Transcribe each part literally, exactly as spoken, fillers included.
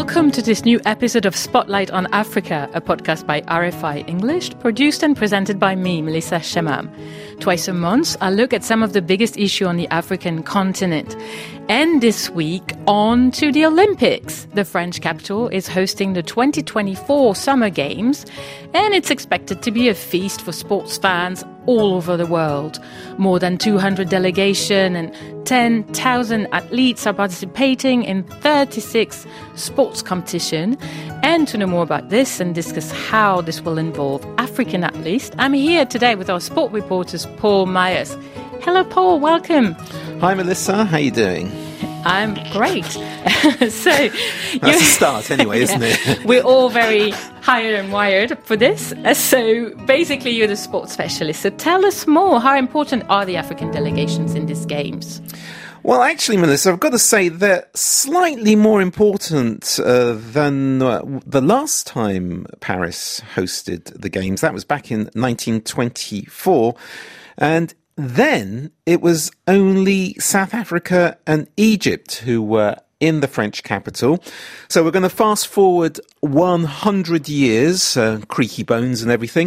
Welcome to this new episode of Spotlight on Africa, a podcast by R F I English, produced and presented by me, Melissa Shemam. Twice a month, I look at some of the biggest issues on the African continent. And this week, on to the Olympics. The French capital is hosting the twenty twenty-four Summer Games, and it's expected to be a feast for sports fans all over the world. More than two hundred delegations and ten thousand athletes are participating in thirty-six sports competitions. And to know more about this and discuss how this will involve African athletes, I'm here today with our sport reporters, Paul Myers. Hello, Paul. Welcome. Hi, Melissa. How are you doing? I'm great. so That's a start anyway, isn't yeah, it? We're all very hired and wired for this. So basically, you're the sports specialist. So tell us more. How important are the African delegations in these games? Well, actually, Melissa, I've got to say they're slightly more important uh, than uh, the last time Paris hosted the Games. That was back in nineteen twenty-four. And then it was only South Africa and Egypt who were in the French capital. So we're going to fast forward one hundred years, uh, creaky bones and everything.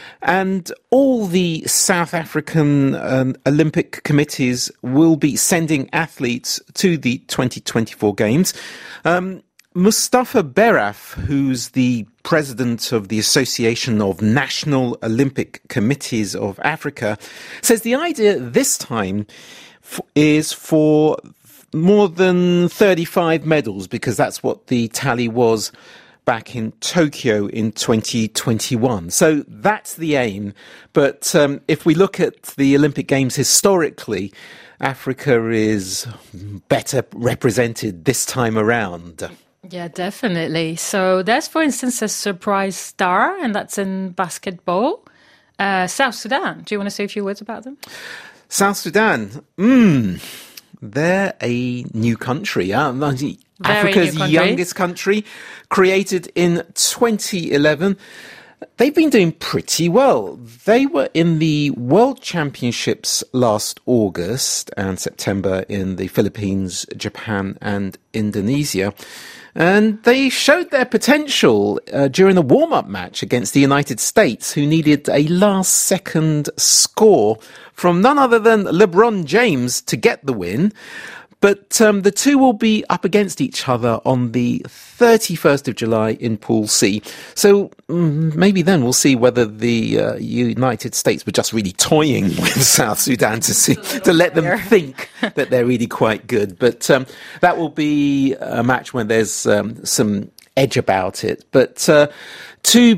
And all the South African um, Olympic committees will be sending athletes to the twenty twenty-four Games. Um, Mustafa Beraf, who's the president of the Association of National Olympic Committees of Africa, says the idea this time f- is for more than thirty-five medals, because that's what the tally was back in Tokyo in twenty twenty-one. So that's the aim. But um, if we look at the Olympic Games historically, Africa is better represented this time around. Yeah, definitely. So there's, for instance, a surprise star, and that's in basketball. Uh, South Sudan. Do you want to say a few words about them? South Sudan. Mm, they're a new country. Uh, Africa's new country. youngest country, created in twenty eleven. They've been doing pretty well. They were in the World Championships last August and September in the Philippines, Japan and Indonesia. And they showed their potential uh, during a warm-up match against the United States, who needed a last-second score from none other than LeBron James to get the win. But um, the two will be up against each other on the thirty-first of July in Pool C. So um, maybe then we'll see whether the uh, United States were just really toying with South Sudan to see to let them think that they're really quite good. But um, that will be a match when there's um, some edge about it. But uh, to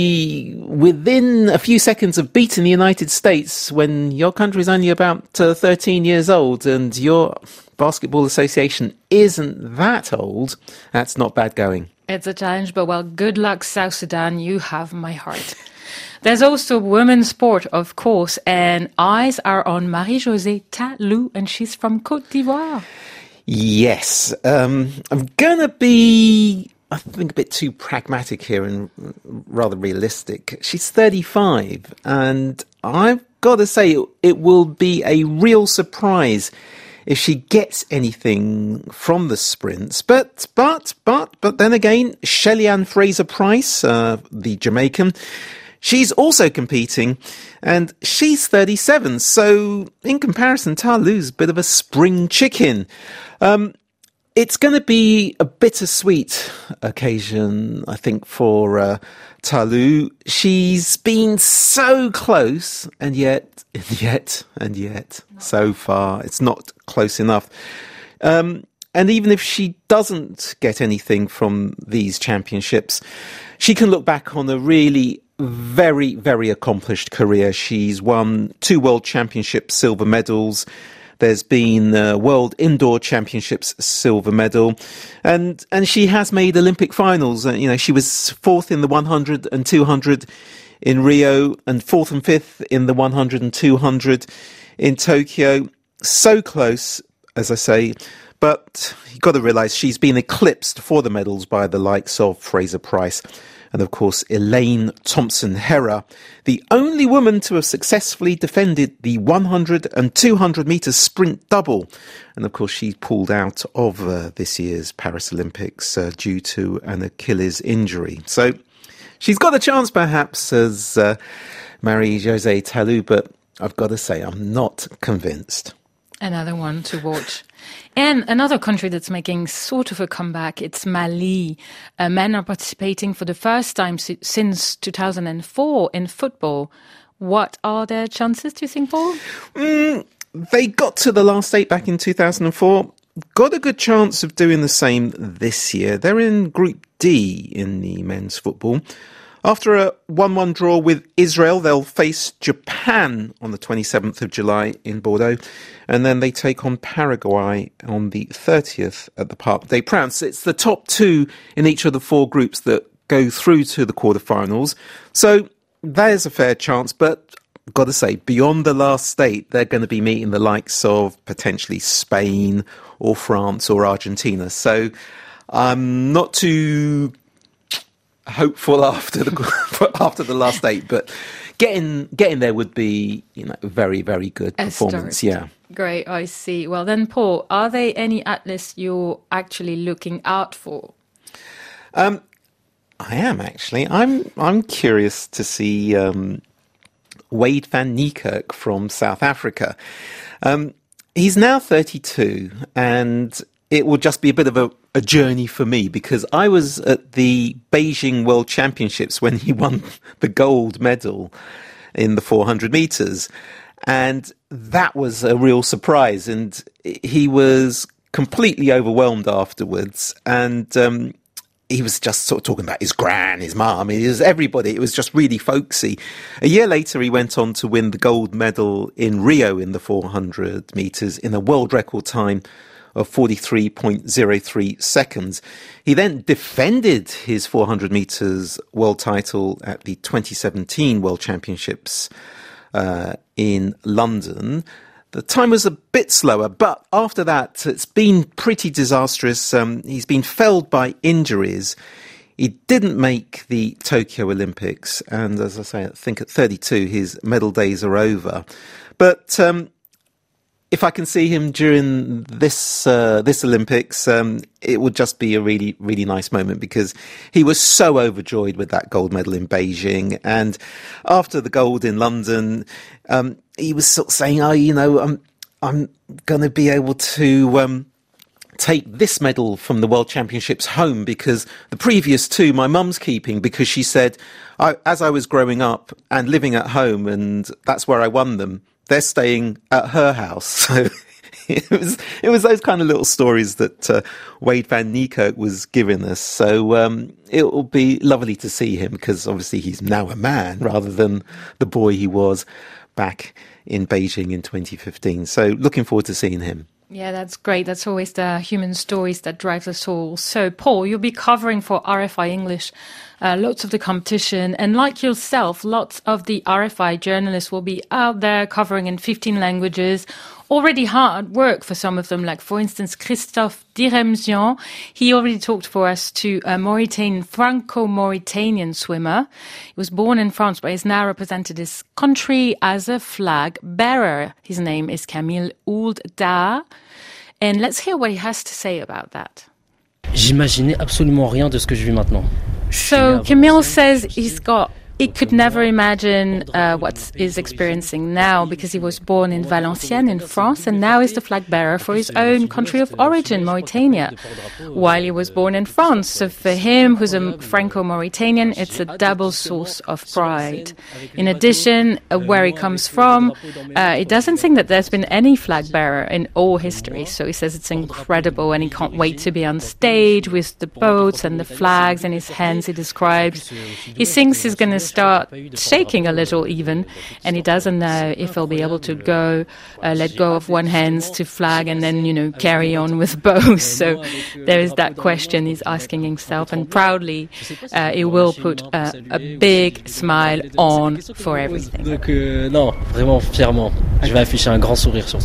be within a few seconds of beating the United States when your country is only about uh, thirteen years old and your basketball association isn't that old, that's not bad going. It's a challenge, but well, good luck, South Sudan. You have my heart. There's also women's sport, of course, and eyes are on Marie-Josée Ta-Lou, and she's from Côte d'Ivoire. Yes. Um, I'm going to be, I think, a bit too pragmatic here and rather realistic. She's thirty-five, and I've got to say it will be a real surprise if she gets anything from the sprints. But, but, but, but then again, Shelly-Ann Fraser-Pryce, uh, the Jamaican, she's also competing, and she's thirty-seven. So in comparison, Ta-Lou's a bit of a spring chicken. Um, it's going to be a bittersweet occasion, I think, for uh, Ta-Lou. She's been so close, and yet, and yet, and yet, so far, it's not close enough. Um, and even if she doesn't get anything from these championships, she can look back on a really very, very accomplished career. She's won two World Championships silver medals. There's been uh, World Indoor Championships silver medal, and and she has made Olympic finals. Uh, you know, she was fourth in the one hundred and two hundred in Rio, and fourth and fifth in the one hundred and two hundred in Tokyo. So close, as I say, But you've got to realise she's been eclipsed for the medals by the likes of Fraser Price and, of course, Elaine Thompson-Herah, the only woman to have successfully defended the one hundred and two hundred metre sprint double. And, of course, she pulled out of uh, this year's Paris Olympics uh, due to an Achilles injury. So she's got a chance, perhaps, as uh, Marie-Josée Tallou, but I've got to say, I'm not convinced. Another one to watch. And another country that's making sort of a comeback, it's Mali. Uh, men are participating for the first time si- since two thousand four in football. What are their chances, do you think, Paul? Mm, they got to the last eight back in two thousand four. Got a good chance of doing the same this year. They're in Group D in the men's football. After a one one draw with Israel, they'll face Japan on the twenty-seventh of July in Bordeaux. And then they take on Paraguay on the thirtieth at the Parc des Princes. It's the top two in each of the four groups that go through to the quarterfinals. So there's a fair chance, but I've got to say, beyond the last eight, they're going to be meeting the likes of potentially Spain or France or Argentina. So I'm not too hopeful after the after the last eight, but getting getting there would be, you know, a very, very good performance. Yeah. Great, I see. Well then, Paul, are there any athletes you're actually looking out for? Um, I am actually. I'm I'm curious to see um, Wade van Niekerk from South Africa. Um, he's now thirty-two, and it will just be a bit of a, a journey for me because I was at the Beijing World Championships when he won the gold medal in the four hundred metres. And that was a real surprise. And he was completely overwhelmed afterwards. And um, he was just sort of talking about his gran, his mum, it was everybody. It was just really folksy. A year later, he went on to win the gold medal in Rio in the four hundred metres in a world record time of forty-three point zero three seconds. He then defended his four hundred metres world title at the twenty seventeen World Championships uh, in London. The time was a bit slower, but after that, it's been pretty disastrous. Um, he's been felled by injuries. He didn't make the Tokyo Olympics, and as I say, I think at thirty-two, his medal days are over. But um, if I can see him during this uh, this Olympics, um, it would just be a really, really nice moment because he was so overjoyed with that gold medal in Beijing. And after the gold in London, um, he was sort of saying, oh, you know, I'm, I'm going to be able to um, take this medal from the World Championships home because the previous two my mum's keeping because she said, I, as I was growing up and living at home, and that's where I won them, they're staying at her house. So it was it was those kind of little stories that uh, Wade van Niekerk was giving us. So um, it will be lovely to see him because obviously he's now a man rather than the boy he was back in Beijing in twenty fifteen. So looking forward to seeing him. Yeah, that's great. That's always the human stories that drive us all. So, Paul, you'll be covering for R F I English uh, lots of the competition. And like yourself, lots of the R F I journalists will be out there covering in fifteen languages. Already hard work for some of them, like, for instance, Christophe Diremzian. He already talked for us to a Mauritanian, Franco-Mauritanian swimmer. He was born in France, but has now represented his country as a flag bearer. His name is Camille Ould Dar. And let's hear what he has to say about that. J'imaginais absolument rien de ce que je vis maintenant. So Camille says he's got he could never imagine uh, what he's experiencing now because he was born in Valenciennes in France and now is the flag bearer for his own country of origin, Mauritania, while he was born in France. So for him, who's a Franco-Mauritanian, it's a double source of pride. In addition, uh, where he comes from, uh, he doesn't think that there's been any flag bearer in all history. So he says it's incredible and he can't wait to be on stage with the boats and the flags in his hands, he describes. He thinks he's going to start shaking a little even, and he doesn't know if he'll be able to go, uh, let go of one hand to flag and then, you know, carry on with both. So there is that question he's asking himself, and proudly uh, he will put uh, a big smile on for everything. Donc, euh, non, vraiment fièrement. Je vais afficher un grand sourire surtout.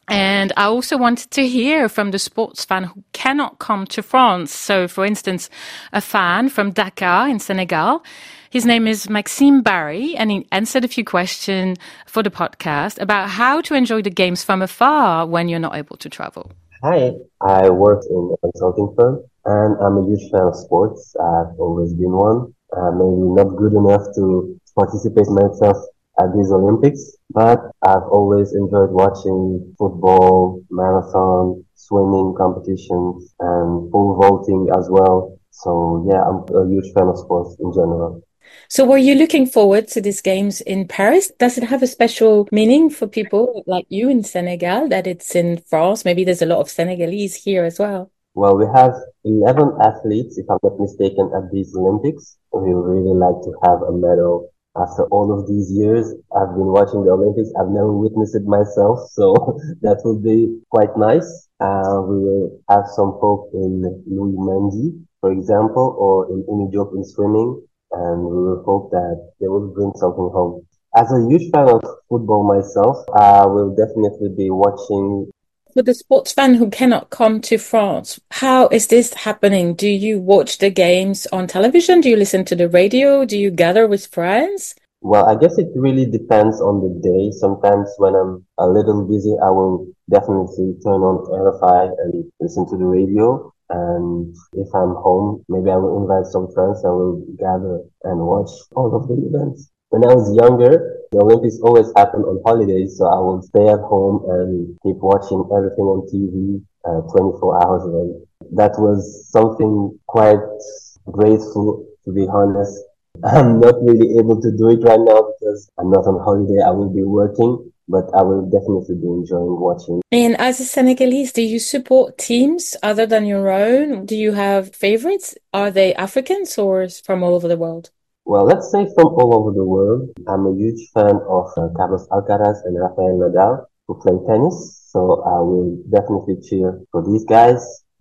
And I also wanted to hear from the sports fan who cannot come to France. So, for instance, a fan from Dakar in Senegal. His name is Maxime Barry, and he answered a few questions for the podcast about how to enjoy the games from afar when you're not able to travel. Hi, I work in a consulting firm, and I'm a huge fan of sports. I've always been one. Uh, maybe not good enough to participate myself at these Olympics, but I've always enjoyed watching football, marathon, swimming competitions, and pole vaulting as well. So yeah, I'm a huge fan of sports in general. So were you looking forward to these games in Paris? Does it have a special meaning for people like you in Senegal that it's in France? Maybe there's a lot of Senegalese here as well. Well, we have eleven athletes, if I'm not mistaken, at these Olympics. We would really like to have a medal. After all of these years, I've been watching the Olympics. I've never witnessed it myself, so that will be quite nice. Uh, we will have some hope in Louis Mendy, for example, or in Amy Diop in swimming, and we will hope that they will bring something home. As a huge fan of football myself, I will definitely be watching. For the sports fan who cannot come to France, how is this happening? Do you watch the games on television? Do you listen to the radio? Do you gather with friends? Well, I guess it really depends on the day. Sometimes when I'm a little busy, I will definitely turn on R F I and listen to the radio. And if I'm home, maybe I will invite some friends and we'll gather and watch all of the events. When I was younger, the Olympics always happened on holidays, so I would stay at home and keep watching everything on T V uh, twenty-four hours a day. That was something quite grateful, to be honest. I'm not really able to do it right now because I'm not on holiday. I will be working, but I will definitely be enjoying watching. And as a Senegalese, do you support teams other than your own? Do you have favorites? Are they Africans or from all over the world? Well, let's say from all over the world. I'm a huge fan of uh, Carlos Alcaraz and Rafael Nadal, who play tennis. So I will definitely cheer for these guys.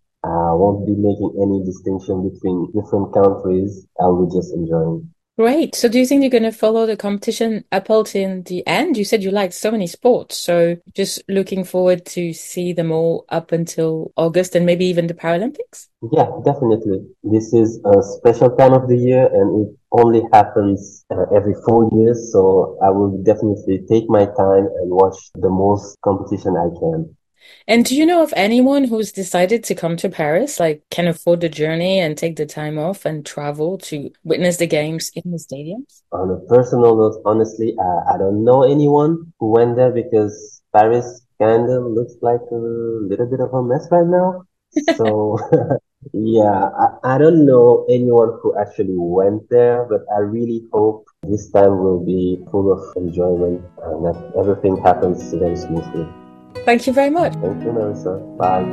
I won't be making any distinction between different countries. I will be just enjoying. Great. So do you think you're going to follow the competition up until the end? You said you liked so many sports. So just looking forward to see them all up until August and maybe even the Paralympics? Yeah, definitely. This is a special time of the year and it only happens uh, every four years. So I will definitely take my time and watch the most competition I can. And do you know of anyone who's decided to come to Paris, like can afford the journey and take the time off and travel to witness the games in the stadiums? On a personal note, honestly, uh, I don't know anyone who went there because Paris kind of looks like a little bit of a mess right now. So, yeah, I, I don't know anyone who actually went there, but I really hope this time will be full of enjoyment and that everything happens very smoothly. Thank you very much. Thank you, Melissa. Bye.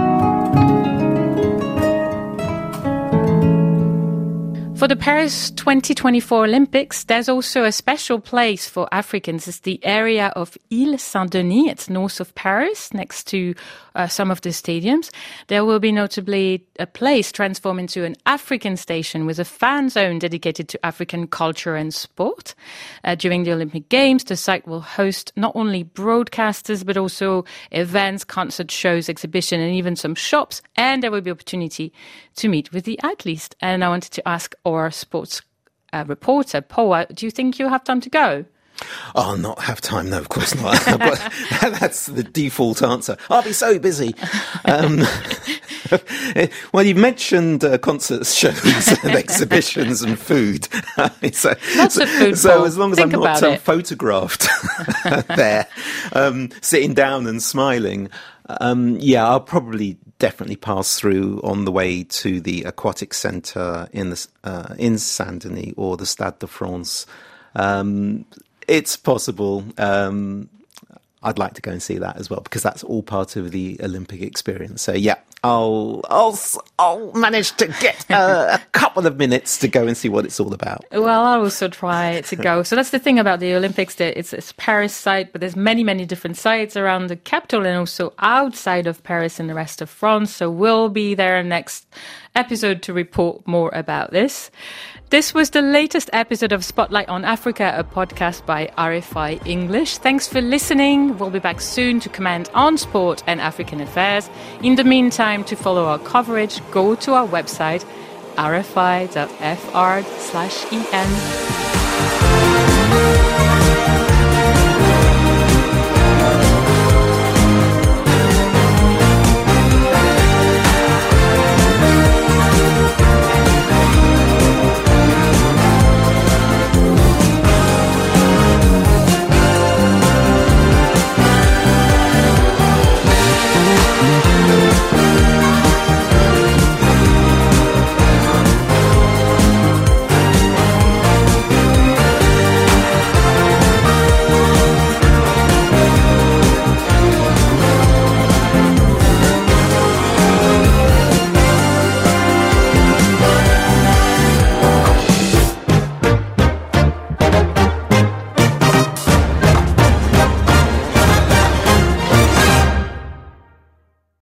For the Paris twenty twenty-four Olympics, there's also a special place for Africans. It's the area of Ile Saint-Denis. It's north of Paris, next to uh, some of the stadiums. There will be notably a place transformed into an African station with a fan zone dedicated to African culture and sport. Uh, during the Olympic Games, the site will host not only broadcasters, but also events, concert shows, exhibition, and even some shops. And there will be opportunity to meet with the athletes. And I wanted to ask our sports uh, reporter, Paul, do you think you have time to go? I'll not have time. No, of course not. But that's the default answer. I'll be so busy. Um, well, you mentioned uh, concerts, shows, and exhibitions, and food. so, Lots so, of food. So Paul. as long as Think I'm not um, it. photographed there, um, sitting down and smiling, um, yeah, I'll probably definitely pass through on the way to the aquatic centre in the uh, in Saint-Denis or the Stade de France. Um, It's possible. Um, I'd like to go and see that as well because that's all part of the Olympic experience. So yeah, I'll, I'll, I'll manage to get uh, a couple of minutes to go and see what it's all about. Well, I'll also try to go. So that's the thing about the Olympics. That it's a Paris site, but there's many, many different sites around the capital and also outside of Paris and the rest of France. So we'll be there next episode to report more about this. This was the latest episode of Spotlight on Africa, a podcast by R F I English. Thanks for listening. We'll be back soon to comment on sport and African affairs. In the meantime, to follow our coverage, go to our website, r f i dot f r slash e n.